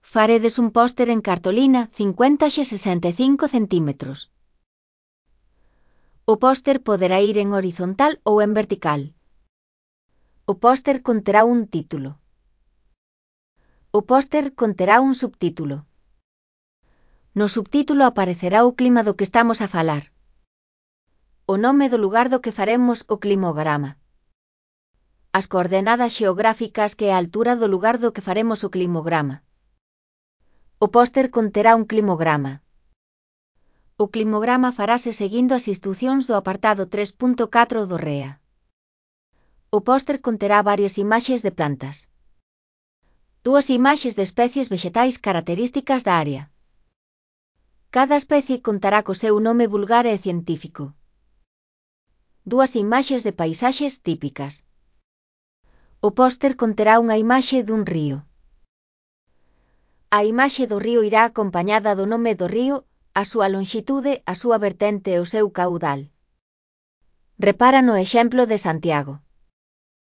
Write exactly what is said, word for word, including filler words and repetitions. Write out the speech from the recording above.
Faredes un póster en cartolina cincuenta a sesenta e cinco centímetros. O póster poderá ir en horizontal ou en vertical. O póster conterá un título. O póster conterá un subtítulo. No subtítulo aparecerá o clima do que estamos a falar. O nome do lugar do que faremos o climograma. As coordenadas xeográficas que é a altura do lugar do que faremos o climograma. O póster conterá un climograma. O climograma farase seguindo as instrucións do apartado tres punto catro do R E A. O póster conterá varias imaxes de plantas. Dúas imaxes de especies vexetais características da área. Cada especie contará co seu nome vulgar e científico. Dúas imaxes de paisaxes típicas. O póster conterá unha imaxe dun río. A imaxe do río irá acompañada do nome do río, a súa lonxitude, a súa vertente e o seu caudal. Repara no exemplo de Santiago.